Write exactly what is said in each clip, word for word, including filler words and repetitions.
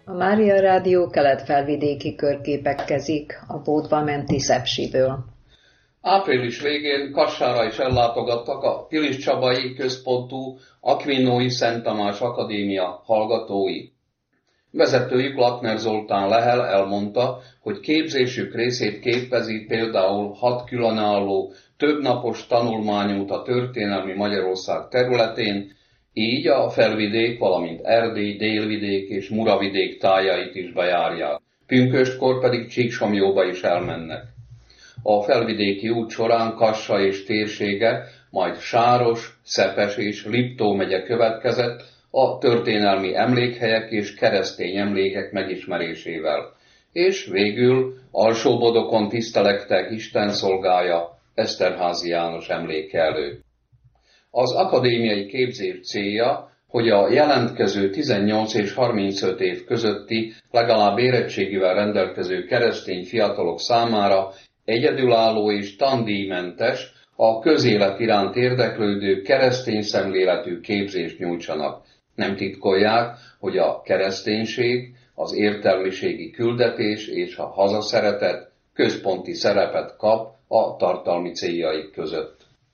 A Mária Rádió kelet-felvidéki körképekkezik a Bódba menti Szepsiből. Április végén Kassára is ellátogattak a Piliscsabai központú Akvinói Szent Tamás Akadémia hallgatói. Vezetőjük Lakner Zoltán Lehel elmondta, hogy képzésük részét képezi például hat különálló, többnapos tanulmányút a történelmi Magyarország területén, így a felvidék, valamint Erdély, Délvidék és Muravidék tájait is bejárják. Pünköstkor pedig Csíksomlyóba is elmennek. A felvidéki út során Kassa és térsége, majd Sáros, Szepes és Liptó megye következett a történelmi emlékhelyek és keresztény emlékek megismerésével, és végül Alsóbodokon tisztelektek Isten szolgája, Eszterházy János emléke előtt. Az akadémiai képzés célja, hogy a jelentkező tizennyolc és harmincöt év közötti legalább érettségivel rendelkező keresztény fiatalok számára egyedülálló és tandíjmentes, a közélet iránt érdeklődő keresztény szemléletű képzést nyújtsanak. Nem titkolják, hogy a kereszténység, az értelmiségi küldetés és a hazaszeretet központi szerepet kap a tartalmi céljaik között.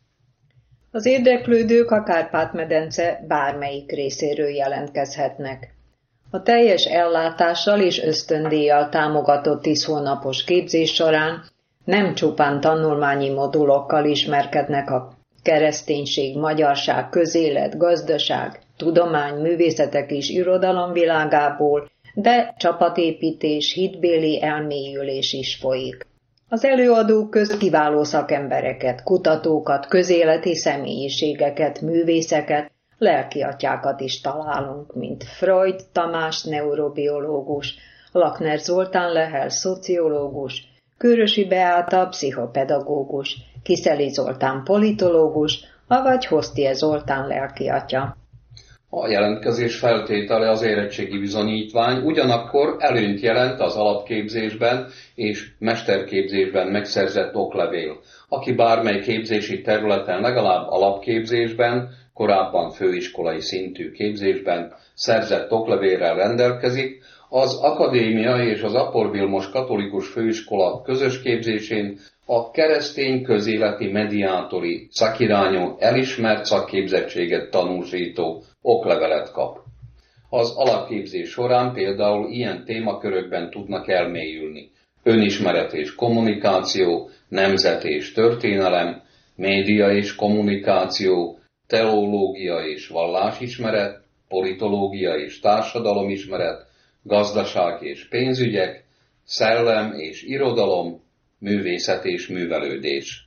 Az érdeklődők a Kárpát-medence bármelyik részéről jelentkezhetnek. A teljes ellátással és ösztöndíjjal támogatott tíz hónapos képzés során nem csupán tanulmányi modulokkal ismerkednek a kereszténység, magyarság, közélet, gazdaság, tudomány, művészetek és irodalom világából, de csapatépítés, hitbéli elmélyülés is folyik. Az előadók közt kiváló szakembereket, kutatókat, közéleti személyiségeket, művészeket, lelkiatyákat is találunk, mint Freud Tamás neurobiológus, Lakner Zoltán Lehel szociológus, Kőrösi Beáta pszichopedagógus, Kiszeli Zoltán politológus, avagy Hosztie Zoltán lelkiatya. A jelentkezés feltétele az érettségi bizonyítvány, ugyanakkor előnyt jelent az alapképzésben és mesterképzésben megszerzett oklevél. Aki bármely képzési területen legalább alapképzésben, korábban főiskolai szintű képzésben szerzett oklevélrel rendelkezik, az akadémia és az Apor Vilmos Katolikus Főiskola közös képzésén a keresztény közéleti mediátori szakirányú elismert szakképzettséget tanúsító oklevelet kap. Az alapképzés során például ilyen témakörökben tudnak elmélyülni: önismeret és kommunikáció, nemzet és történelem, média és kommunikáció, teológia és vallásismeret, politológia és társadalomismeret, gazdaság és pénzügyek, szellem és irodalom, művészet és művelődés.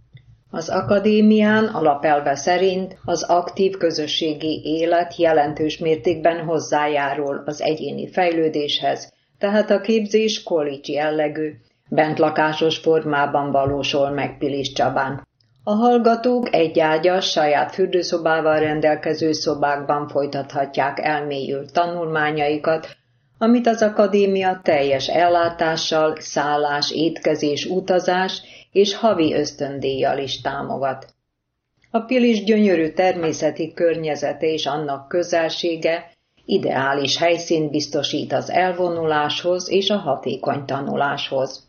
Az akadémián alapelve szerint az aktív közösségi élet jelentős mértékben hozzájárul az egyéni fejlődéshez, tehát a képzés kollégi jellegű, bentlakásos formában valósul meg Piliscsabán. A hallgatók egyágyas, saját fürdőszobával rendelkező szobákban folytathatják elmélyült tanulmányaikat, amit az akadémia teljes ellátással, szállás, étkezés, utazás és havi ösztöndíjjal is támogat. A Pilis gyönyörű természeti környezete és annak közelsége ideális helyszínt biztosít az elvonuláshoz és a hatékony tanuláshoz.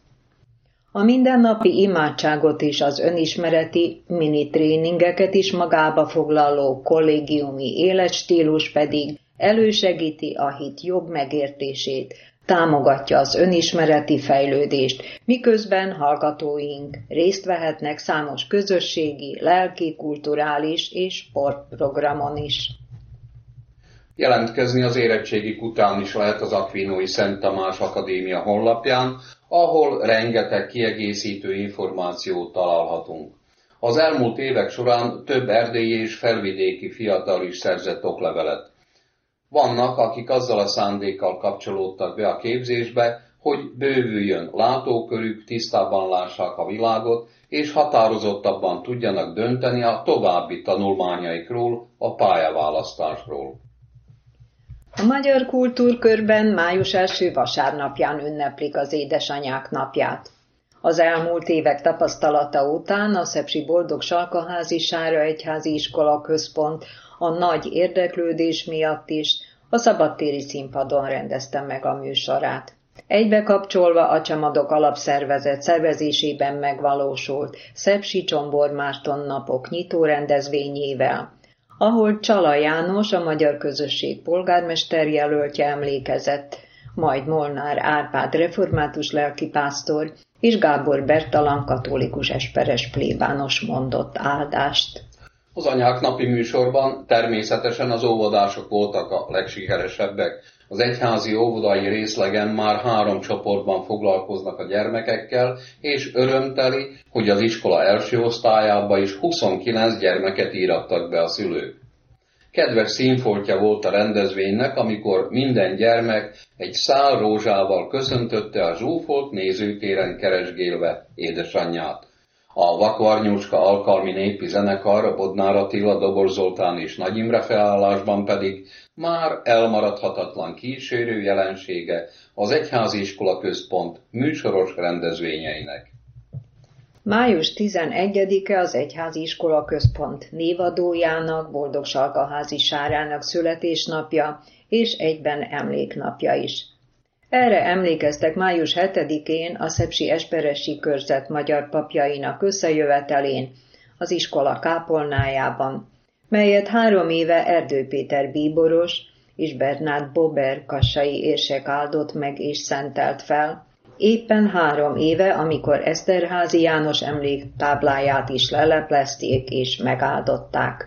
A mindennapi imádságot és az önismereti mini-tréningeket is magába foglaló kollégiumi életstílus pedig elősegíti a hit jobb megértését, támogatja az önismereti fejlődést, miközben hallgatóink részt vehetnek számos közösségi, lelki, kulturális és sportprogramon is. Jelentkezni az érettségik után is lehet az Akvinói Szent Tamás Akadémia honlapján, ahol rengeteg kiegészítő információt találhatunk. Az elmúlt évek során több erdélyi és felvidéki fiatal is szerzett oklevelet. Vannak, akik azzal a szándékkal kapcsolódtak be a képzésbe, hogy bővüljön látókörük, tisztában lássák a világot, és határozottabban tudjanak dönteni a további tanulmányaikról, a pályaválasztásról. A magyar kultúrkörben május első vasárnapján ünneplik az édesanyák napját. Az elmúlt évek tapasztalata után a szepsi Boldog Salkaházi Sára Egyházi Iskola Központ a nagy érdeklődés miatt is A szabadtéri színpadon rendezte meg a műsorát. Egybe kapcsolva a Csamadok Alapszervezet szervezésében megvalósult Szepsi-Csombor Márton napok nyitó rendezvényével, ahol Csala János, a magyar közösség polgármesterjelöltje emlékezett, majd Molnár Árpád református lelkipásztor és Gábor Bertalan katolikus esperes plébános mondott áldást. Az Anyák napi műsorban természetesen az óvodások voltak a legsikeresebbek. Az egyházi óvodai részlegen már három csoportban foglalkoznak a gyermekekkel, és örömteli, hogy az iskola első osztályába is huszonkilenc gyermeket írattak be a szülők. Kedves színfoltja volt a rendezvénynek, amikor minden gyermek egy szál rózsával köszöntötte a zsúfolt nézőtéren keresgélve édesanyját. A Vakvarnyúcska alkalmi népi zenekar, a Bodnár Attila, Dobor Zoltán és Nagy Imre felállásban pedig már elmaradhatatlan kísérő jelensége az Egyházi Iskola Központ műsoros rendezvényeinek. május tizenegyedike az Egyházi Iskola Központ névadójának, Boldogsalkaházi Sárának születésnapja és egyben emléknapja is. Erre emlékeztek május hetedikén a szepsi esperesi körzet magyar papjainak összejövetelén, az iskola kápolnájában, melyet három éve Erdő Péter bíboros és Bernát Bober kassai érsek áldott meg és szentelt fel, éppen három éve, amikor Eszterházy János emléktábláját is leleplezték és megáldották.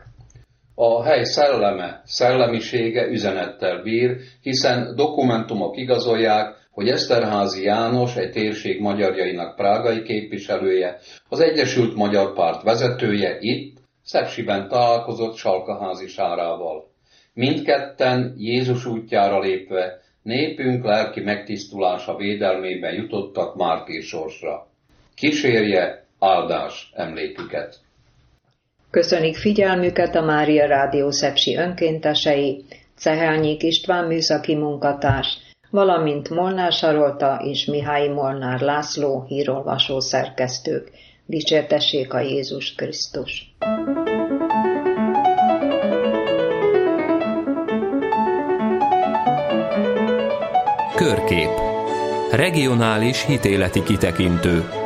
A hely szelleme, szellemisége üzenettel bír, hiszen dokumentumok igazolják, hogy Eszterházy János, egy térség magyarjainak prágai képviselője, az Egyesült Magyar Párt vezetője itt, Szepsiben találkozott Salkaházi Sárával. Mindketten Jézus útjára lépve népünk lelki megtisztulása védelmében jutottak mártírsorsra. Kísérje áldás emléküket! Köszönik figyelmüket a Mária Rádió szepsi önkéntesei, Cehelnyik István műszaki munkatárs, valamint Molnár Sarolta és Mihály Molnár László hírolvasó szerkesztők. Dicsértessék a Jézus Krisztus! Körkép. Regionális hitéleti kitekintő.